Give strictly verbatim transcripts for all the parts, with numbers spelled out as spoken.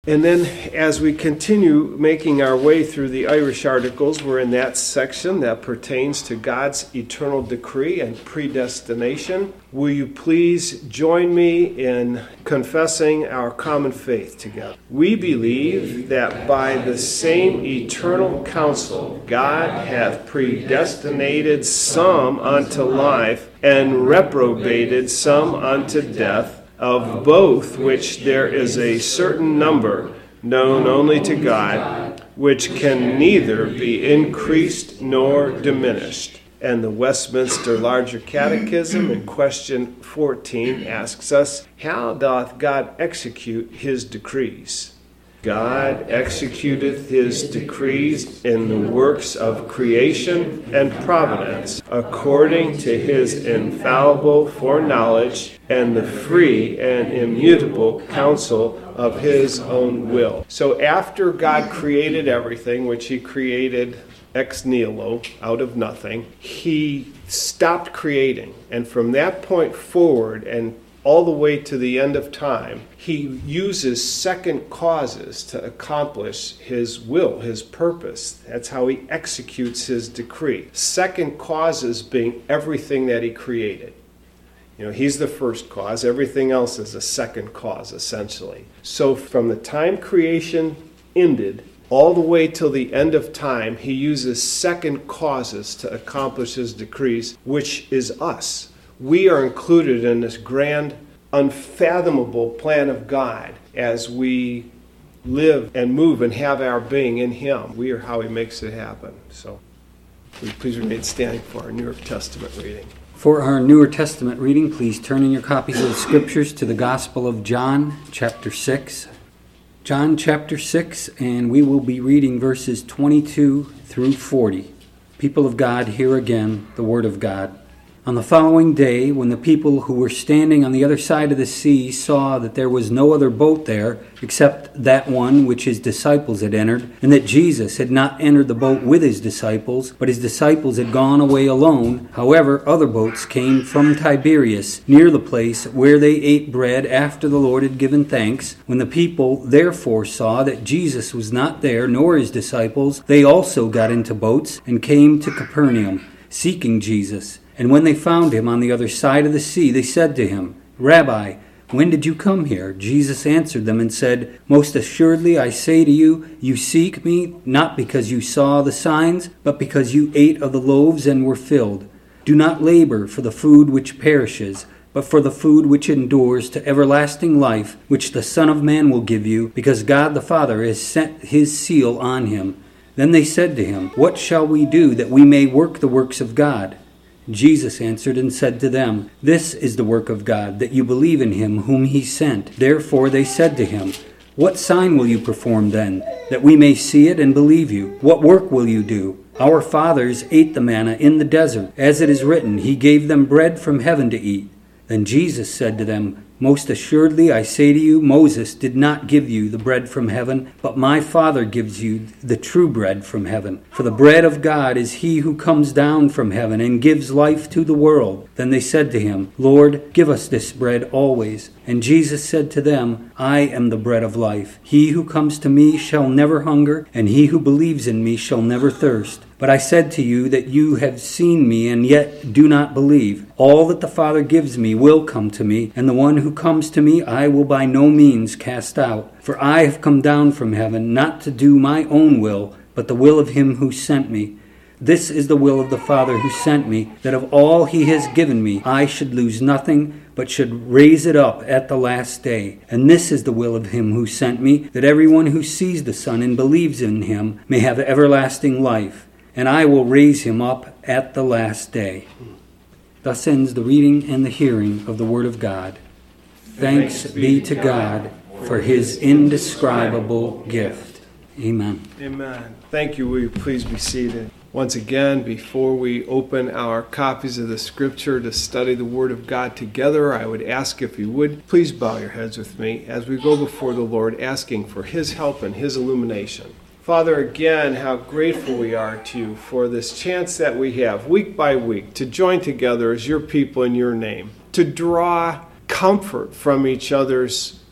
And then as we continue making our way through the Irish Articles, we're in that section that pertains to God's eternal decree and predestination. Will you please join me in confessing our common faith together? We believe that by the same eternal counsel God hath predestinated some unto life and reprobated some unto death, of both which there is a certain number known only to God, which can neither be increased nor diminished. And the Westminster Larger Catechism in question fourteen asks us, how doth God execute his decrees? God executeth his decrees in the works of creation and providence, according to his infallible foreknowledge and the free and immutable counsel of his own will. So after God created everything, which he created ex nihilo, out of nothing, he stopped creating. And from that point forward, and all the way to the end of time, he uses second causes to accomplish his will, his purpose. That's how he executes his decree. Second causes being everything that he created. You know, he's the first cause. Everything else is a second cause, essentially. So from the time creation ended, all the way till the end of time, he uses second causes to accomplish his decrees, which is us. We are included in this grand, unfathomable plan of God as we live and move and have our being in him. We are how he makes it happen. So, will you please remain standing for our New Testament reading. For our Newer Testament reading, please turn in your copies of the Scriptures to the Gospel of John, chapter six. John, chapter six, and we will be reading verses twenty-two through forty. People of God, hear again the Word of God. On the following day, when the people who were standing on the other side of the sea saw that there was no other boat there except that one which his disciples had entered, and that Jesus had not entered the boat with his disciples, but his disciples had gone away alone, however, other boats came from Tiberias, near the place where they ate bread after the Lord had given thanks. When the people therefore saw that Jesus was not there, nor his disciples, they also got into boats and came to Capernaum, seeking Jesus. And when they found him on the other side of the sea, they said to him, Rabbi, when did you come here? Jesus answered them and said, Most assuredly I say to you, you seek me, not because you saw the signs, but because you ate of the loaves and were filled. Do not labor for the food which perishes, but for the food which endures to everlasting life, which the Son of Man will give you, because God the Father has sent his seal on him. Then they said to him, What shall we do that we may work the works of God? Jesus answered and said to them, This is the work of God, that you believe in him whom he sent. Therefore they said to him, What sign will you perform then, that we may see it and believe you? What work will you do? Our fathers ate the manna in the desert. As it is written, he gave them bread from heaven to eat. Then Jesus said to them, Most assuredly I say to you, Moses did not give you the bread from heaven, but my Father gives you the true bread from heaven. For the bread of God is he who comes down from heaven and gives life to the world. Then they said to him, Lord, give us this bread always. And Jesus said to them, I am the bread of life. He who comes to me shall never hunger, and he who believes in me shall never thirst. But I said to you that you have seen me and yet do not believe. All that the Father gives me will come to me, and the one who comes to me I will by no means cast out. For I have come down from heaven not to do my own will, but the will of him who sent me. This is the will of the Father who sent me, that of all he has given me I should lose nothing, but should raise it up at the last day. And this is the will of him who sent me, that everyone who sees the Son and believes in him may have everlasting life. And I will raise him up at the last day. Thus ends the reading and the hearing of the Word of God. Thanks be to God for his indescribable gift. Amen. Amen. Thank you. Will you please be seated? Once again, before we open our copies of the Scripture to study the Word of God together, I would ask if you would, please bow your heads with me as we go before the Lord, asking for his help and his illumination. Father, again, how grateful we are to you for this chance that we have week by week to join together as your people in your name, to draw comfort from each other's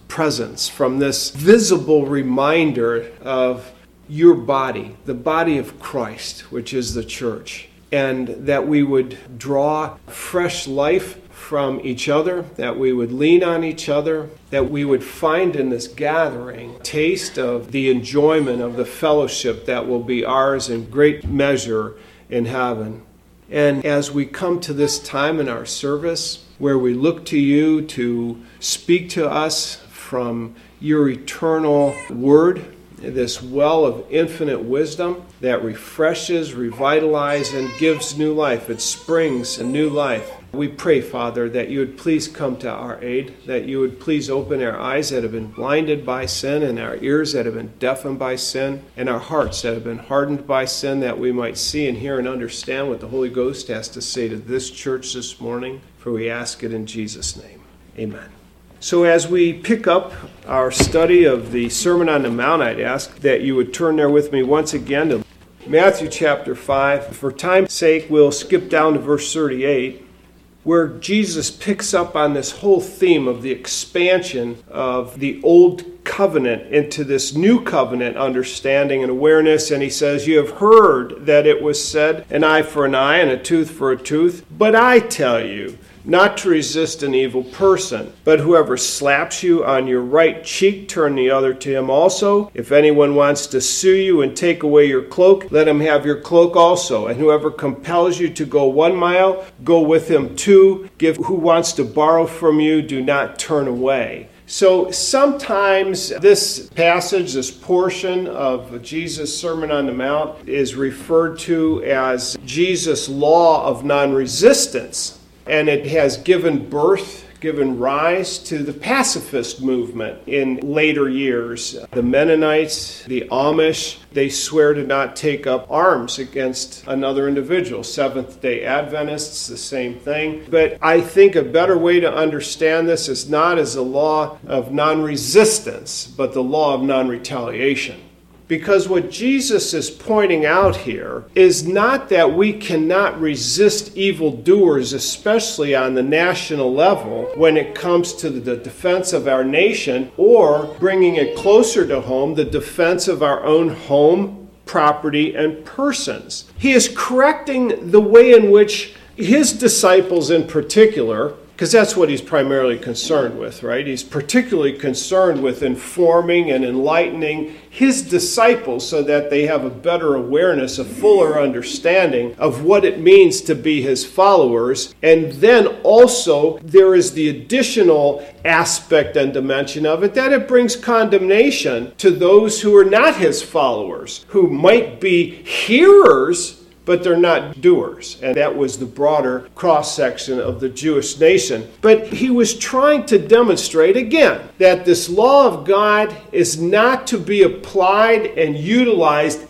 presence, from this visible reminder of your body, the body of Christ, which is the church, and that we would draw fresh life from each other, that we would lean on each other, that we would find in this gathering taste of the enjoyment of the fellowship that will be ours in great measure in heaven. And as we come to this time in our service, where we look to you to speak to us from your eternal word, this well of infinite wisdom that refreshes, revitalizes, and gives new life. It springs a new life. We pray, Father, that you would please come to our aid, that you would please open our eyes that have been blinded by sin, and our ears that have been deafened by sin, and our hearts that have been hardened by sin, that we might see and hear and understand what the Holy Ghost has to say to this church this morning, for we ask it in Jesus' name. Amen. So as we pick up our study of the Sermon on the Mount, I'd ask that you would turn there with me once again to Matthew chapter five. For time's sake, we'll skip down to verse thirty-eight, where Jesus picks up on this whole theme of the expansion of the old covenant into this new covenant understanding and awareness. And he says, you have heard that it was said, an eye for an eye and a tooth for a tooth. But I tell you, not to resist an evil person, but whoever slaps you on your right cheek, turn the other to him also. If anyone wants to sue you and take away your cloak, let him have your cloak also. And whoever compels you to go one mile, go with him two. Give who wants to borrow from you, do not turn away. So sometimes this passage, this portion of Jesus' Sermon on the Mount, is referred to as Jesus' law of non-resistance. And it has given birth, given rise to the pacifist movement in later years. The Mennonites, the Amish, they swear to not take up arms against another individual. Seventh-day Adventists, the same thing. But I think a better way to understand this is not as a law of non-resistance, but the law of non-retaliation. Because what Jesus is pointing out here is not that we cannot resist evildoers, especially on the national level, when it comes to the defense of our nation, or bringing it closer to home, the defense of our own home, property, and persons. He is correcting the way in which his disciples in particular, because that's what he's primarily concerned with, right? He's particularly concerned with informing and enlightening his disciples so that they have a better awareness, a fuller understanding of what it means to be his followers. And then also there is the additional aspect and dimension of it, that it brings condemnation to those who are not his followers, who might be hearers, but they're not doers. And that was the broader cross-section of the Jewish nation. But he was trying to demonstrate, again, that this law of God is not to be applied and utilized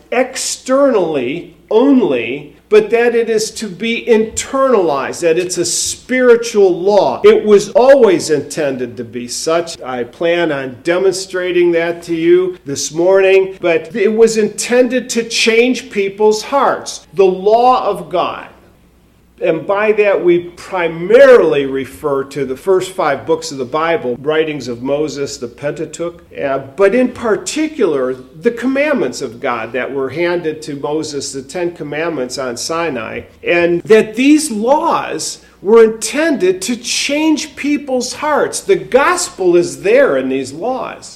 externally only, but that it is to be internalized, that it's a spiritual law. It was always intended to be such. I plan on demonstrating that to you this morning, but it was intended to change people's hearts. The law of God. And by that we primarily refer to the first five books of the Bible, writings of Moses, the Pentateuch, uh, but in particular the commandments of God that were handed to Moses, the Ten Commandments on Sinai, and that these laws were intended to change people's hearts. The gospel is there in these laws.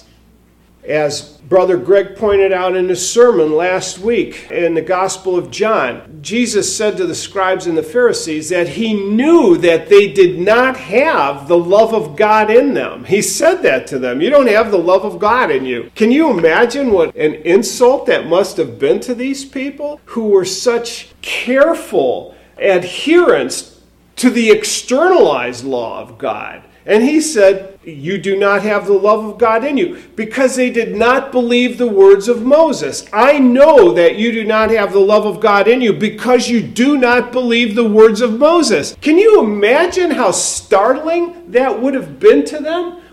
As Brother Greg pointed out in his sermon last week in the Gospel of John, Jesus said to the scribes and the Pharisees that he knew that they did not have the love of God in them. He said that to them. You don't have the love of God in you. Can you imagine what an insult that must have been to these people who were such careful adherents to the externalized law of God? And he said, you do not have the love of God in you, because they did not believe the words of Moses. I know that you do not have the love of God in you because you do not believe the words of Moses. Can you imagine how startling that would have been to them?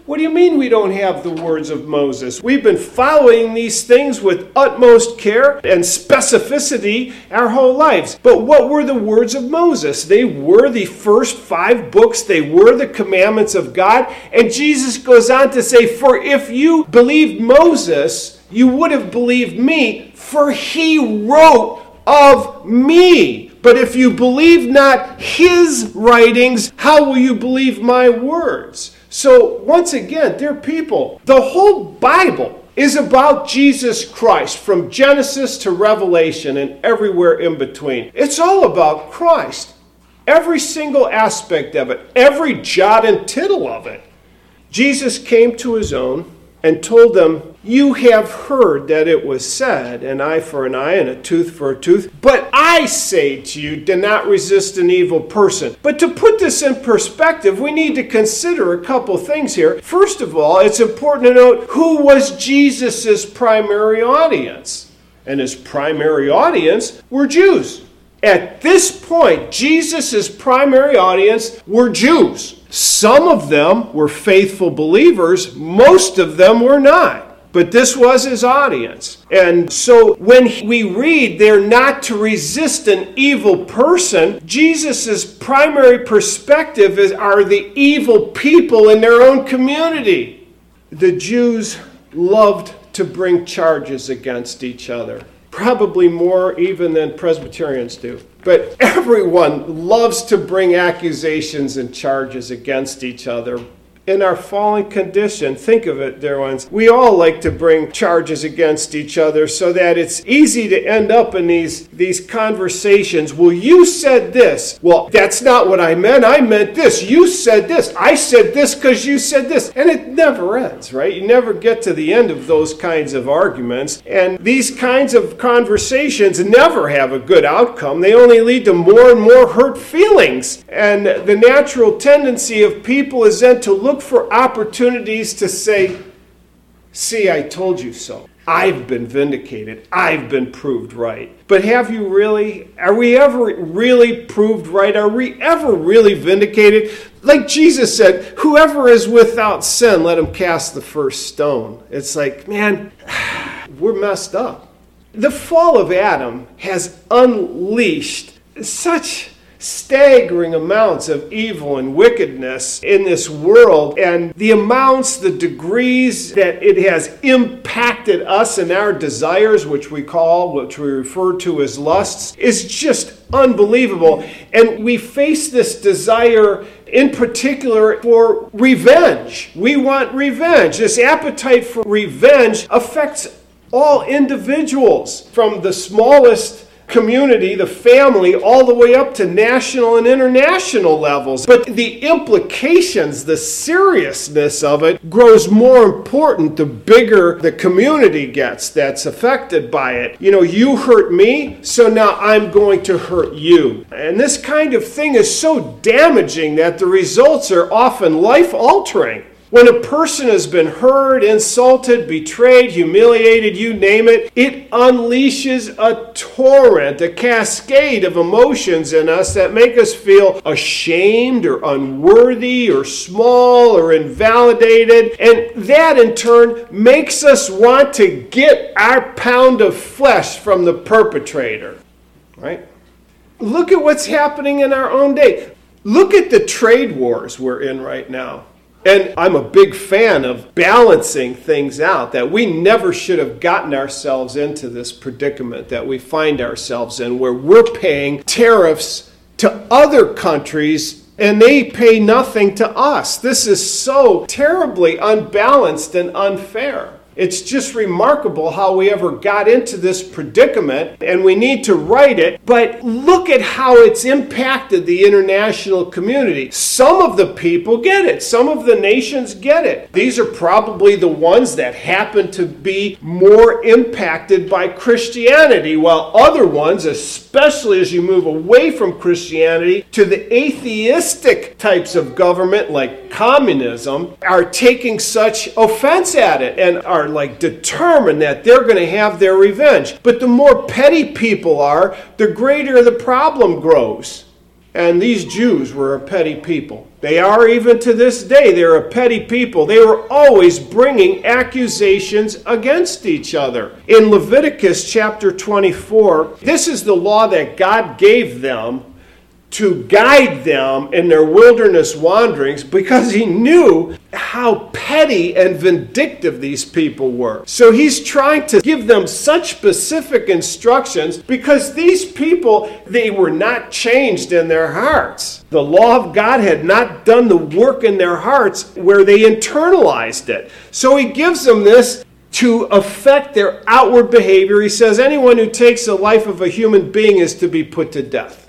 What do you mean we don't have the words of Moses? We've been following these things with utmost care and specificity our whole lives. But what were the words of Moses? They were the first five books. They were the commandments of God. And Jesus goes on to say, for if you believed Moses, you would have believed me, for he wrote of me. But if you believe not his writings, how will you believe my words? So once again, dear people, the whole Bible is about Jesus Christ from Genesis to Revelation and everywhere in between. It's all about Christ. Every single aspect of it, every jot and tittle of it. Jesus came to his own and told them, you have heard that it was said, an eye for an eye and a tooth for a tooth. But I say to you, do not resist an evil person. But to put this in perspective, we need to consider a couple things here. First of all, it's important to note who was Jesus' primary audience. And his primary audience were Jews. At this point, Jesus' primary audience were Jews. Some of them were faithful believers. Most of them were not. But this was his audience. And so when we read they're not to resist an evil person, Jesus' primary perspective is, are the evil people in their own community. The Jews loved to bring charges against each other. Probably more even than Presbyterians do. But everyone loves to bring accusations and charges against each other. In our fallen condition, think of it, dear ones, we all like to bring charges against each other so that it's easy to end up in these, these conversations. Well, you said this. Well, that's not what I meant. I meant this. You said this. I said this because you said this. And it never ends, right? You never get to the end of those kinds of arguments. And these kinds of conversations never have a good outcome. They only lead to more and more hurt feelings. And the natural tendency of people is then to look for opportunities to say, see, I told you so. I've been vindicated. I've been proved right. But have you really? Are we ever really proved right? Are we ever really vindicated? Like Jesus said, whoever is without sin, let him cast the first stone. It's like, man, we're messed up. The fall of Adam has unleashed such staggering amounts of evil and wickedness in this world, and the amounts, the degrees that it has impacted us and our desires, which we call, which we refer to as lusts, is just unbelievable. And we face this desire in particular for revenge. We want revenge. This appetite for revenge affects all individuals, from the smallest community, the family, all the way up to national and international levels. But the implications, the seriousness of it grows more important the bigger the community gets that's affected by it. You know, you hurt me, so now I'm going to hurt you. And this kind of thing is so damaging that the results are often life-altering. When a person has been hurt, insulted, betrayed, humiliated, you name it, it unleashes a torrent, a cascade of emotions in us that make us feel ashamed or unworthy or small or invalidated. And that in turn makes us want to get our pound of flesh from the perpetrator. Right? Look at what's happening in our own day. Look at the trade wars we're in right now. And I'm a big fan of balancing things out, that we never should have gotten ourselves into this predicament that we find ourselves in, where we're paying tariffs to other countries and they pay nothing to us. This is so terribly unbalanced and unfair. It's just remarkable how we ever got into this predicament, and we need to right it. But look at how it's impacted the international community. Some of the people get it. Some of the nations get it. These are probably the ones that happen to be more impacted by Christianity, while other ones, especially as you move away from Christianity to the atheistic types of government like communism, are taking such offense at it and are like determined that they're going to have their revenge. But the more petty people are, the greater the problem grows. And these Jews were a petty people. They are even to this day. They're a petty people. They were always bringing accusations against each other. In Leviticus chapter twenty-four, this is the law that God gave them to guide them in their wilderness wanderings, because he knew how petty and vindictive these people were. So he's trying to give them such specific instructions, because these people, they were not changed in their hearts. The law of God had not done the work in their hearts where they internalized it. So he gives them this to affect their outward behavior. He says anyone who takes the life of a human being is to be put to death.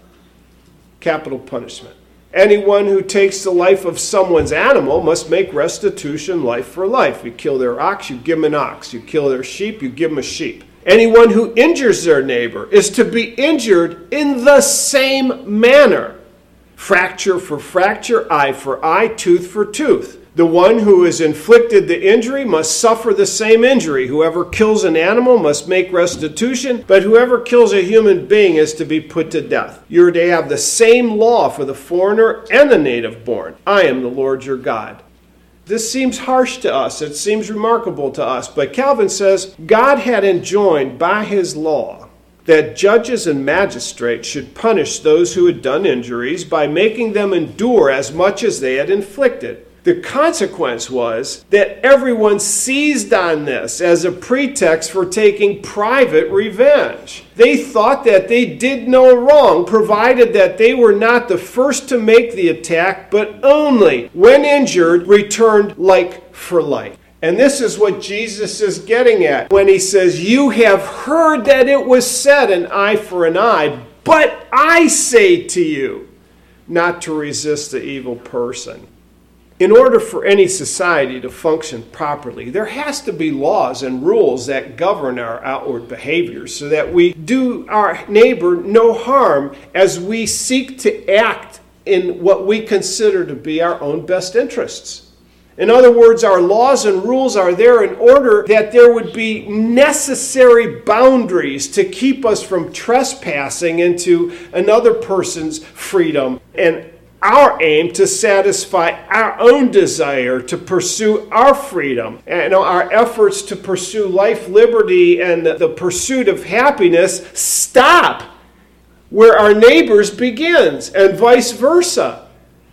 Capital punishment. Anyone who takes the life of someone's animal must make restitution life for life. You kill their ox, you give them an ox. You kill their sheep, you give them a sheep. Anyone who injures their neighbor is to be injured in the same manner. Fracture for fracture, eye for eye, tooth for tooth. The one who has inflicted the injury must suffer the same injury. Whoever kills an animal must make restitution, but whoever kills a human being is to be put to death. You are to have the same law for the foreigner and the native born. I am the Lord your God. This seems harsh to us. It seems remarkable to us. But Calvin says God had enjoined by his law that judges and magistrates should punish those who had done injuries by making them endure as much as they had inflicted. The consequence was that everyone seized on this as a pretext for taking private revenge. They thought that they did no wrong, provided that they were not the first to make the attack, but only, when injured, returned like for like. And this is what Jesus is getting at when he says, you have heard that it was said, an eye for an eye, but I say to you, not to resist the evil person. In order for any society to function properly, there has to be laws and rules that govern our outward behaviors so that we do our neighbor no harm as we seek to act in what we consider to be our own best interests. In other words, our laws and rules are there in order that there would be necessary boundaries to keep us from trespassing into another person's freedom, and our aim to satisfy our own desire to pursue our freedom, and our efforts to pursue life, liberty, and the pursuit of happiness stop where our neighbor's begins, and vice versa.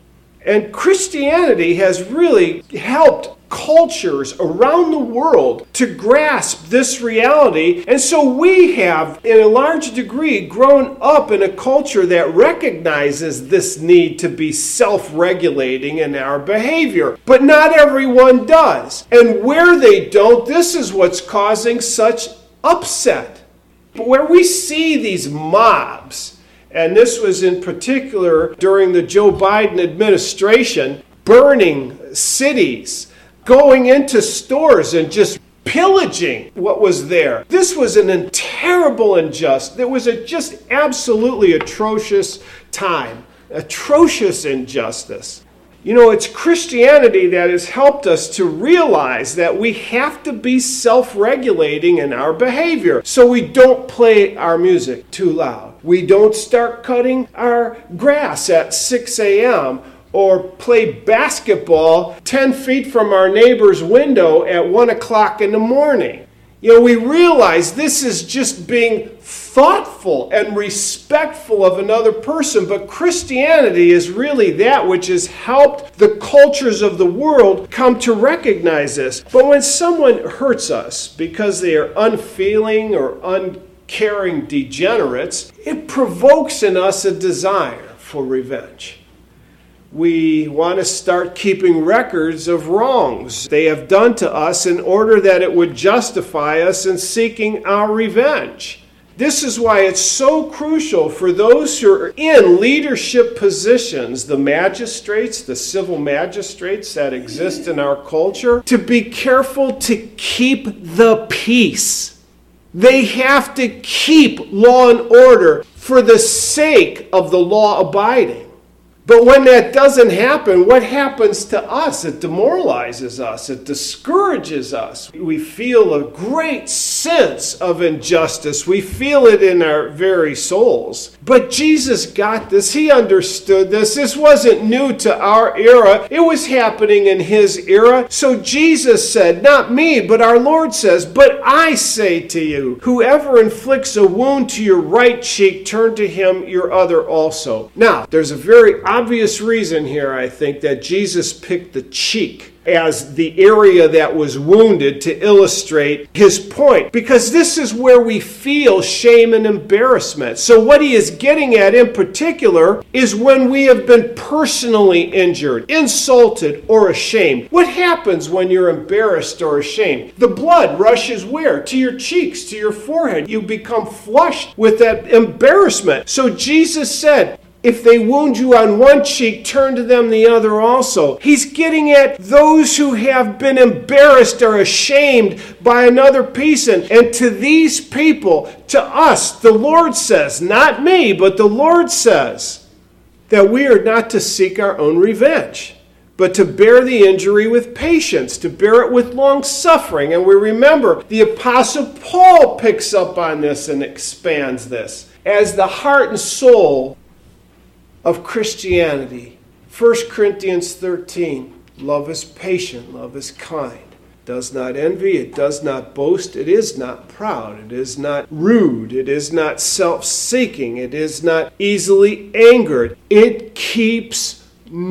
And Christianity has really helped cultures around the world to grasp this reality. And so we have, in a large degree, grown up in a culture that recognizes this need to be self-regulating in our behavior. But not everyone does. And where they don't, this is what's causing such upset. But where we see these mobs, and this was in particular during the Joe Biden administration, burning cities, going into stores and just pillaging what was there. This was an terrible injustice. It was a just absolutely atrocious time, atrocious injustice. You know, it's Christianity that has helped us to realize that we have to be self-regulating in our behavior so we don't play our music too loud. We don't start cutting our grass at six a.m. or play basketball ten feet from our neighbor's window at one o'clock in the morning. You know, we realize this is just being thoughtful and respectful of another person, but Christianity is really that which has helped the cultures of the world come to recognize this. But when someone hurts us because they are unfeeling or uncaring degenerates, it provokes in us a desire for revenge. We want to start keeping records of wrongs they have done to us in order that it would justify us in seeking our revenge. This is why it's so crucial for those who are in leadership positions, the magistrates, the civil magistrates that exist in our culture, to be careful to keep the peace. They have to keep law and order for the sake of the law abiding. But when that doesn't happen, what happens to us? It demoralizes us. It discourages us. We feel a great sense of injustice. We feel it in our very souls. But Jesus got this. He understood this. This wasn't new to our era. It was happening in his era. So Jesus said, not me, but our Lord says, but I say to you, whoever inflicts a wound to your right cheek, turn to him your other also. Now, there's a very obvious reason here, I think, that Jesus picked the cheek as the area that was wounded to illustrate his point, because this is where we feel shame and embarrassment. So what he is getting at in particular is when we have been personally injured, insulted, or ashamed. What happens when you're embarrassed or ashamed? The blood rushes where? To your cheeks, to your forehead. You become flushed with that embarrassment. So Jesus said, if they wound you on one cheek, turn to them the other also. He's getting at those who have been embarrassed or ashamed by another person. And to these people, to us, the Lord says, not me, but the Lord says, that we are not to seek our own revenge, but to bear the injury with patience, to bear it with long suffering. And we remember the Apostle Paul picks up on this and expands this as the heart and soul of Christianity. First Corinthians thirteen, love is patient, love is kind, does not envy, it does not boast, it is not proud, it is not rude, it is not self-seeking, it is not easily angered, it keeps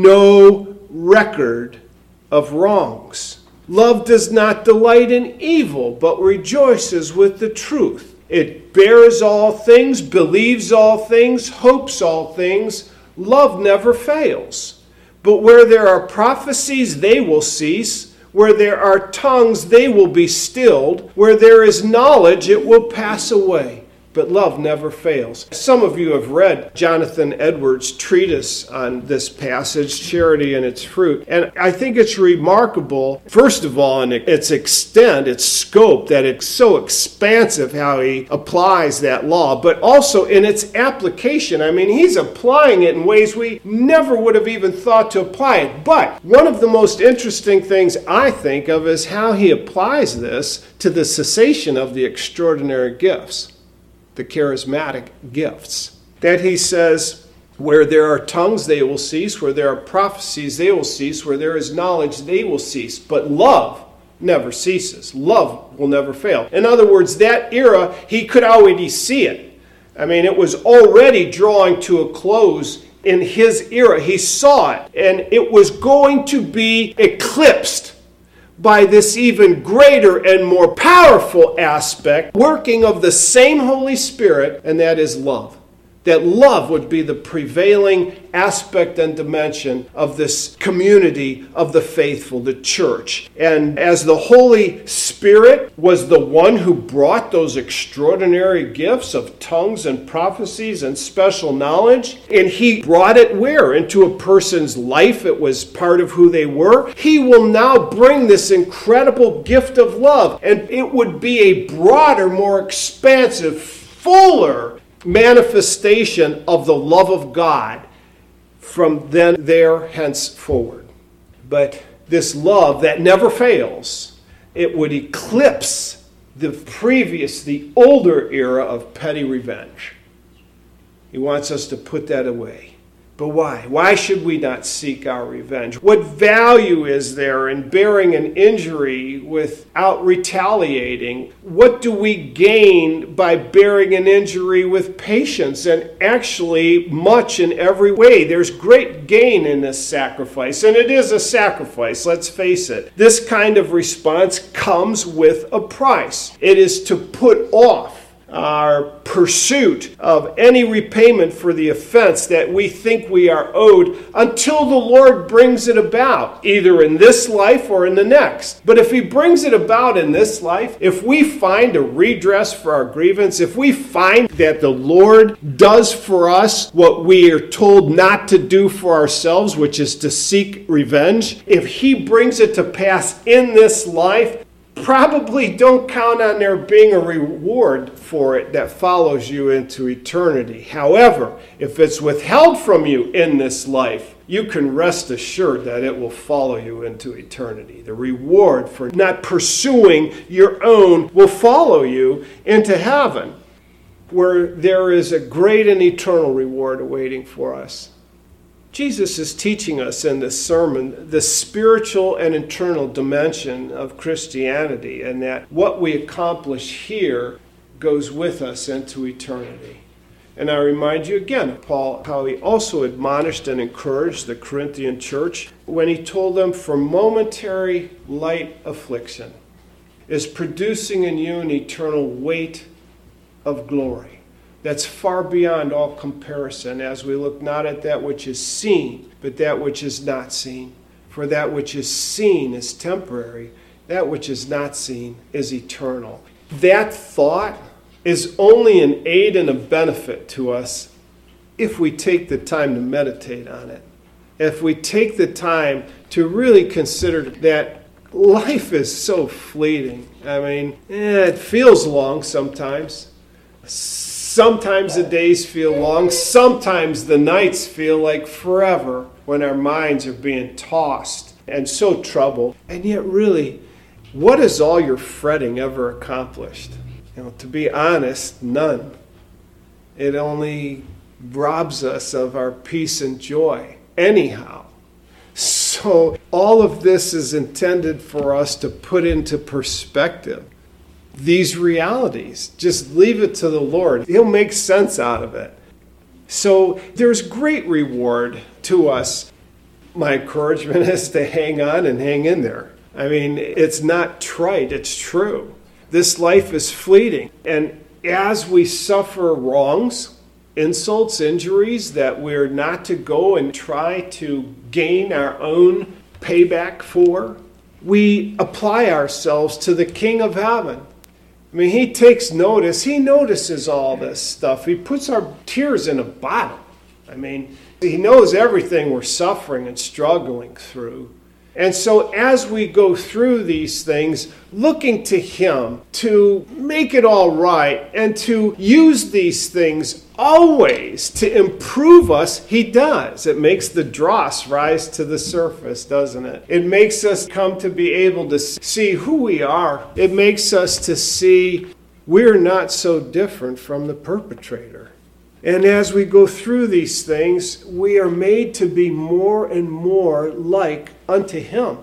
no record of wrongs. Love does not delight in evil, but rejoices with the truth. It bears all things, believes all things, hopes all things. Love never fails. But where there are prophecies, they will cease. Where there are tongues, they will be stilled. Where there is knowledge, it will pass away. But love never fails. Some of you have read Jonathan Edwards' treatise on this passage, Charity and Its Fruit. And I think it's remarkable, first of all, in its extent, its scope, that it's so expansive how he applies that law, but also in its application. I mean, he's applying it in ways we never would have even thought to apply it. But one of the most interesting things I think of is how he applies this to the cessation of the extraordinary gifts, the charismatic gifts. That he says, where there are tongues, they will cease. Where there are prophecies, they will cease. Where there is knowledge, they will cease. But love never ceases. Love will never fail. In other words, that era, he could already see it. I mean, it was already drawing to a close in his era. He saw it, and it was going to be eclipsed by this even greater and more powerful aspect, working of the same Holy Spirit, and that is love. That love would be the prevailing aspect and dimension of this community of the faithful, the church. And as the Holy Spirit was the one who brought those extraordinary gifts of tongues and prophecies and special knowledge, and he brought it where? Into a person's life. It was part of who they were. He will now bring this incredible gift of love, and it would be a broader, more expansive, fuller manifestation of the love of God from then, there, henceforward. But this love that never fails, it would eclipse the previous, the older era of petty revenge. He wants us to put that away. But why? Why should we not seek our revenge? What value is there in bearing an injury without retaliating? What do we gain by bearing an injury with patience? And actually, much in every way. There's great gain in this sacrifice. And it is a sacrifice, let's face it. This kind of response comes with a price. It is to put off our pursuit of any repayment for the offense that we think we are owed until the Lord brings it about, either in this life or in the next. But if he brings it about in this life, if we find a redress for our grievance, if we find that the Lord does for us what we are told not to do for ourselves, which is to seek revenge, if he brings it to pass in this life, probably don't count on there being a reward for it that follows you into eternity. However, if it's withheld from you in this life, you can rest assured that it will follow you into eternity. The reward for not pursuing your own will follow you into heaven, where there is a great and eternal reward awaiting for us. Jesus is teaching us in this sermon the spiritual and eternal dimension of Christianity, and that what we accomplish here goes with us into eternity. And I remind you again of Paul, how he also admonished and encouraged the Corinthian church when he told them, for momentary light affliction is producing in you an eternal weight of glory that's far beyond all comparison, as we look not at that which is seen, but that which is not seen. For that which is seen is temporary, that which is not seen is eternal. That thought is only an aid and a benefit to us if we take the time to meditate on it. If we take the time to really consider that life is so fleeting. I mean, eh, it feels long sometimes. Sometimes the days feel long. Sometimes the nights feel like forever when our minds are being tossed and so troubled. And yet really, what has all your fretting ever accomplished? You know, to be honest, none. It only robs us of our peace and joy anyhow. So all of this is intended for us to put into perspective these realities. Just leave it to the Lord. He'll make sense out of it. So there's great reward to us. My encouragement is to hang on and hang in there. I mean, it's not trite, it's true. This life is fleeting. And as we suffer wrongs, insults, injuries that we're not to go and try to gain our own payback for, we apply ourselves to the King of Heaven. I mean, he takes notice. He notices all this stuff. He puts our tears in a bottle. I mean, he knows everything we're suffering and struggling through. And so as we go through these things, looking to him to make it all right and to use these things always to improve us, he does. It makes the dross rise to the surface, doesn't it? It makes us come to be able to see who we are. It makes us to see we're not so different from the perpetrator. And as we go through these things, we are made to be more and more like unto him,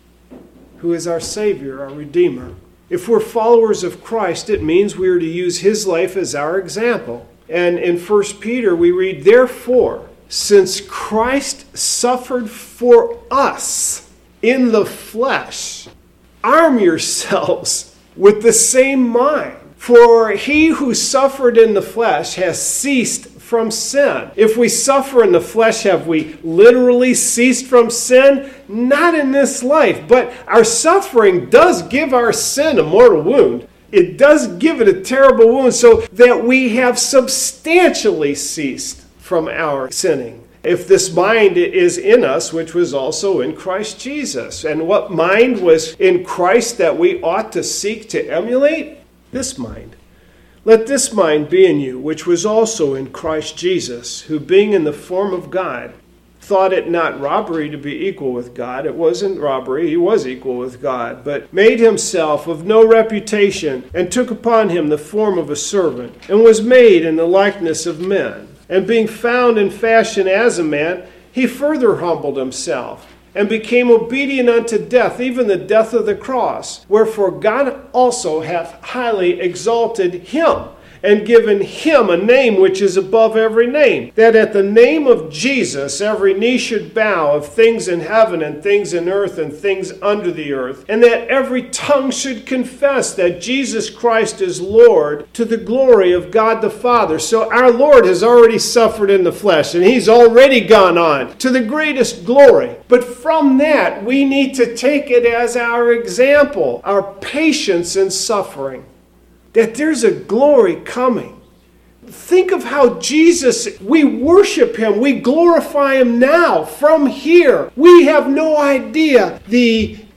who is our Savior, our Redeemer. If we're followers of Christ, it means we are to use his life as our example. And in First Peter, we read, therefore, since Christ suffered for us in the flesh, arm yourselves with the same mind. For he who suffered in the flesh has ceased from sin. If we suffer in the flesh, have we literally ceased from sin? Not in this life, but our suffering does give our sin a mortal wound. It does give it a terrible wound, so that we have substantially ceased from our sinning. If this mind is in us, which was also in Christ Jesus. And what mind was in Christ that we ought to seek to emulate? This mind. Let this mind be in you, which was also in Christ Jesus, who being in the form of God, thought it not robbery to be equal with God. It wasn't robbery, he was equal with God, but made himself of no reputation, and took upon him the form of a servant, and was made in the likeness of men. And being found in fashion as a man, he further humbled himself, and became obedient unto death, even the death of the cross. Wherefore God also hath highly exalted him, and given him a name which is above every name, that at the name of Jesus every knee should bow, of things in heaven and things in earth and things under the earth, and that every tongue should confess that Jesus Christ is Lord, to the glory of God the Father. So our Lord has already suffered in the flesh, and he's already gone on to the greatest glory. But from that, we need to take it as our example, our patience in suffering. That there's a glory coming. Think of how Jesus, we worship him, we glorify him now from here. We have no idea the how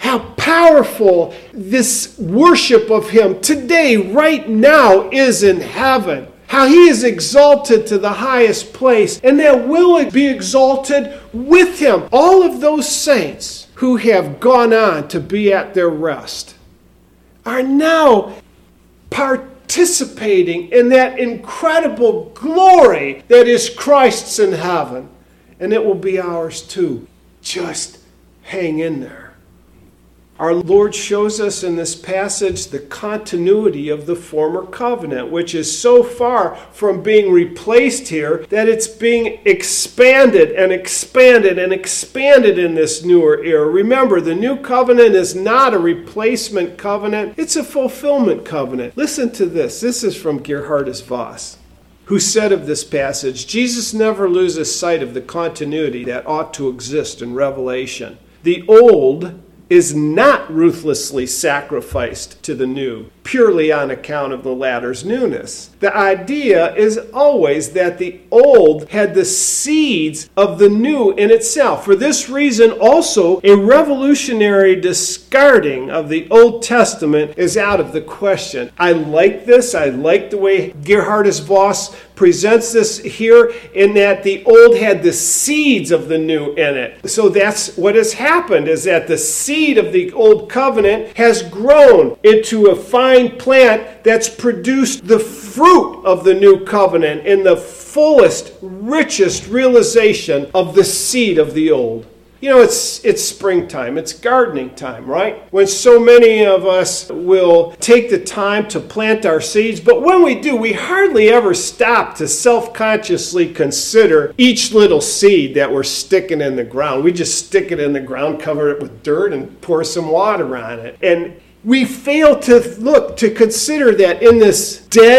powerful this worship of him today, right now, is in heaven. How he is exalted to the highest place, and that will be exalted with him. All of those saints who have gone on to be at their rest are now participating in that incredible glory that is Christ's in heaven. And it will be ours too. Just hang in there. Our Lord shows us in this passage the continuity of the former covenant, which is so far from being replaced here that it's being expanded and expanded and expanded in this newer era. Remember, the new covenant is not a replacement covenant. It's a fulfillment covenant. Listen to this. This is from Gerhardus Voss, who said of this passage, Jesus never loses sight of the continuity that ought to exist in Revelation. The old is not ruthlessly sacrificed to the new, purely on account of the latter's newness. The idea is always that the old had the seeds of the new in itself. For this reason also, a revolutionary discarding of the Old Testament is out of the question. I like this. I like the way Gerhardus Voss presents this here, in that the old had the seeds of the new in it. So that's what has happened, is that the seed of the old covenant has grown into a fine plant that's produced the fruit of the new covenant in the fullest, richest realization of the seed of the old. You know, it's it's springtime, it's gardening time, right? When so many of us will take the time to plant our seeds, but when we do, we hardly ever stop to self-consciously consider each little seed that we're sticking in the ground. We just stick it in the ground, cover it with dirt, and pour some water on it. And we fail to look, to consider that in this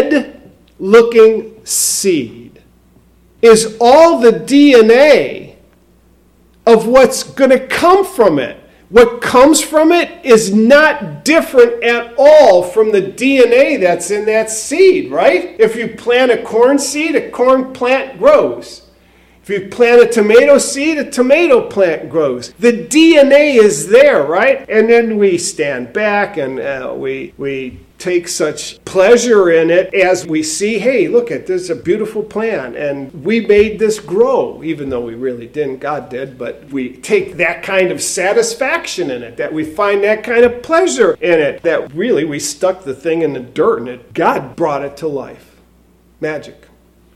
dead-looking seed is all the D N A of what's going to come from it. What comes from it is not different at all from the D N A that's in that seed, right? If you plant a corn seed, a corn plant grows. If you plant a tomato seed, a tomato plant grows. The D N A is there, right? And then we stand back and uh, we we take such pleasure in it as we see, hey, look at this, a beautiful plant, and we made this grow, even though we really didn't, God did, but we take that kind of satisfaction in it, that we find that kind of pleasure in it, that really we stuck the thing in the dirt and it, God brought it to life. Magic.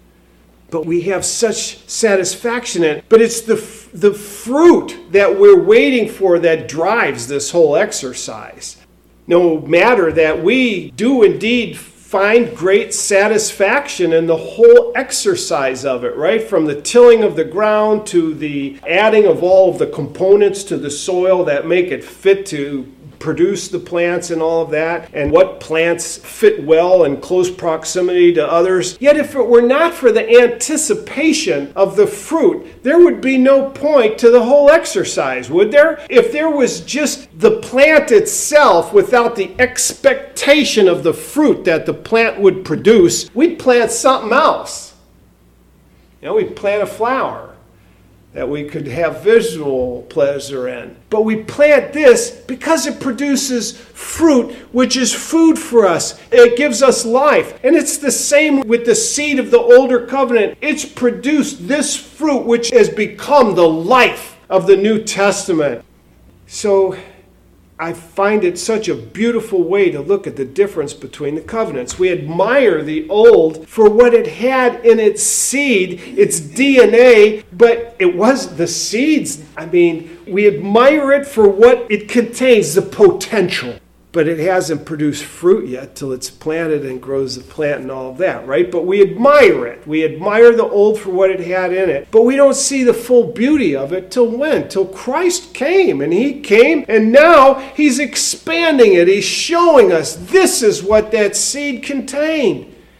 But we have such satisfaction in it. But it's the, the fruit that we're waiting for that drives this whole exercise. No matter that we do indeed find great satisfaction in the whole exercise of it, right? From the tilling of the ground to the adding of all of the components to the soil that make it fit to produce the plants and all of that, and what plants fit well in close proximity to others. Yet if it were not for the anticipation of the fruit, there would be no point to the whole exercise, would there? If there was just the plant itself without the expectation of the fruit that the plant would produce, we'd plant something else. You know, we'd plant a flower that we could have visual pleasure in. But we plant this because it produces fruit, which is food for us. It gives us life. And it's the same with the seed of the older covenant. It's produced this fruit, which has become the life of the New Testament. So I find it such a beautiful way to look at the difference between the covenants. We admire the old for what it had in its seed, its D N A, but it was the seeds. I mean, we admire it for what it contains, the potential. But it hasn't produced fruit yet till it's planted and grows the plant and all of that, right? But we admire it. We admire the old for what it had in it. But we don't see the full beauty of it till when? Till Christ came. And he came, and now he's expanding it. He's showing us this is what that seed contained.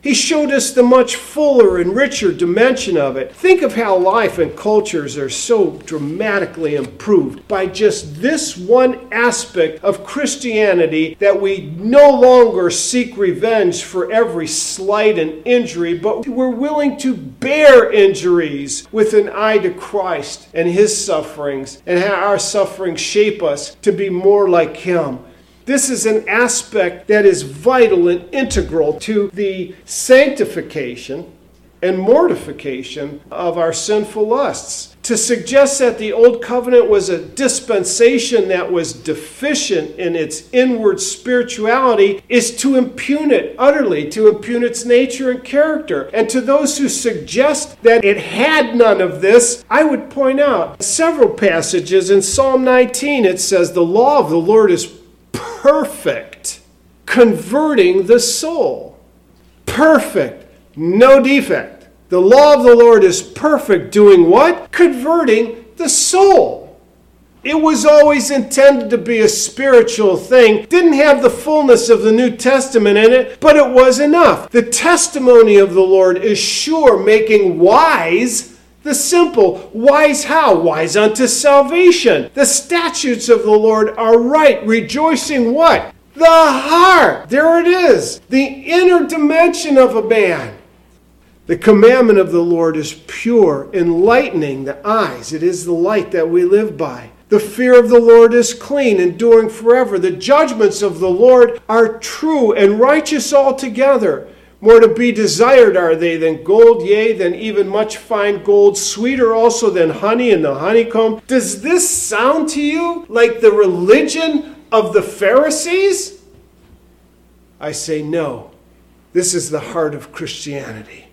He showed us the much fuller and richer dimension of it. Think of how life and cultures are so dramatically improved by just this one aspect of Christianity, that we no longer seek revenge for every slight and injury, but we're willing to bear injuries with an eye to Christ and his sufferings, and how our sufferings shape us to be more like him. This is an aspect that is vital and integral to the sanctification and mortification of our sinful lusts. To suggest that the Old Covenant was a dispensation that was deficient in its inward spirituality is to impugn it utterly, to impugn its nature and character. And to those who suggest that it had none of this, I would point out several passages. In Psalm nineteen, it says, "The law of the Lord is perfect, converting the soul." Perfect, no defect. The law of the Lord is perfect, doing what? Converting the soul. It was always intended to be a spiritual thing. Didn't have the fullness of the New Testament in it, but it was enough. The testimony of the Lord is sure, making wise the simple. Wise how? Wise unto salvation. The statutes of the Lord are right, rejoicing what? The heart. There it is. The inner dimension of a man. The commandment of the Lord is pure, enlightening the eyes. It is the light that we live by. The fear of the Lord is clean, enduring forever. The judgments of the Lord are true and righteous altogether. More to be desired are they than gold, yea, than even much fine gold, sweeter also than honey and the honeycomb. Does this sound to you like the religion of the Pharisees? I say no. This is the heart of Christianity.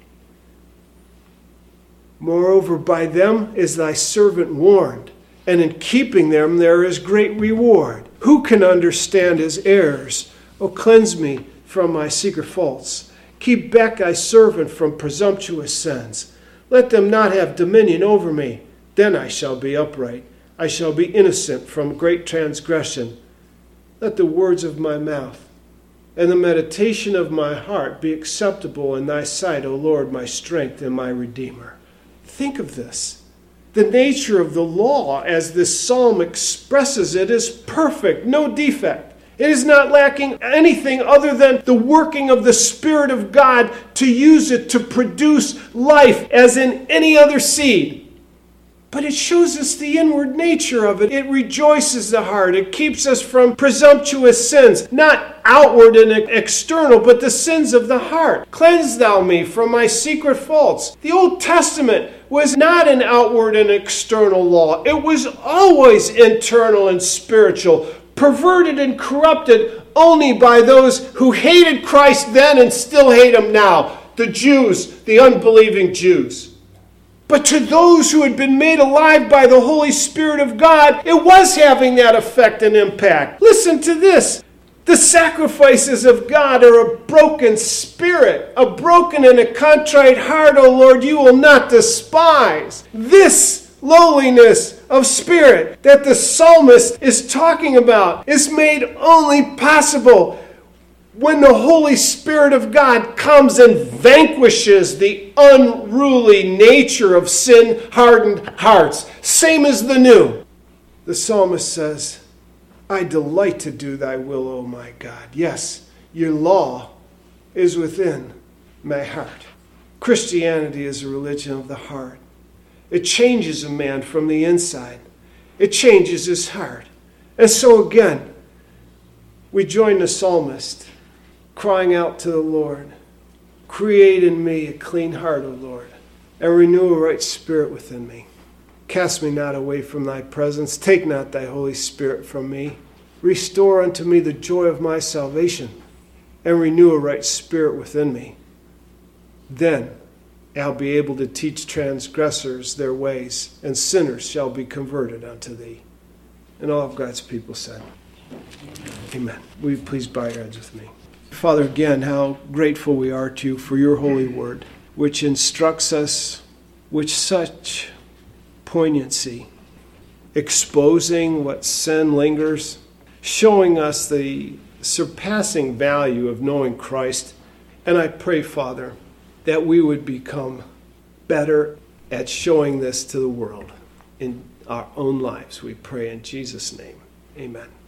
Moreover, by them is thy servant warned, and in keeping them there is great reward. Who can understand his errors? O cleanse me from my secret faults. Keep back thy servant from presumptuous sins. Let them not have dominion over me. Then I shall be upright. I shall be innocent from great transgression. Let the words of my mouth and the meditation of my heart be acceptable in thy sight, O Lord, my strength and my Redeemer. Think of this. The nature of the law, as this psalm expresses it, is perfect, no defect. It is not lacking anything other than the working of the Spirit of God to use it to produce life as in any other seed. But it shows us the inward nature of it. It rejoices the heart. It keeps us from presumptuous sins, not outward and external, but the sins of the heart. Cleanse thou me from my secret faults. The Old Testament was not an outward and external law. It was always internal and spiritual, perverted and corrupted only by those who hated Christ then and still hate him now, the Jews, the unbelieving Jews. But to those who had been made alive by the Holy Spirit of God, it was having that effect and impact. Listen to this. The sacrifices of God are a broken spirit, a broken and a contrite heart, O Lord, you will not despise. This lowliness of spirit that the psalmist is talking about is made only possible when the Holy Spirit of God comes and vanquishes the unruly nature of sin-hardened hearts, same as the new. The psalmist says, I delight to do thy will, O my God. Yes, your law is within my heart. Christianity is a religion of the heart. It changes a man from the inside. It changes his heart. And so again, we join the psalmist, crying out to the Lord, create in me a clean heart, O Lord, and renew a right spirit within me. Cast me not away from thy presence. Take not thy Holy Spirit from me. Restore unto me the joy of my salvation, and renew a right spirit within me. Then I'll be able to teach transgressors their ways, and sinners shall be converted unto thee. And all of God's people said, amen. Will you please bow your heads with me? Father, again, how grateful we are to you for your holy word, which instructs us with such poignancy, exposing what sin lingers, showing us the surpassing value of knowing Christ And I pray, Father, that we would become better at showing this to the world in our own lives. We pray in Jesus' name. Amen.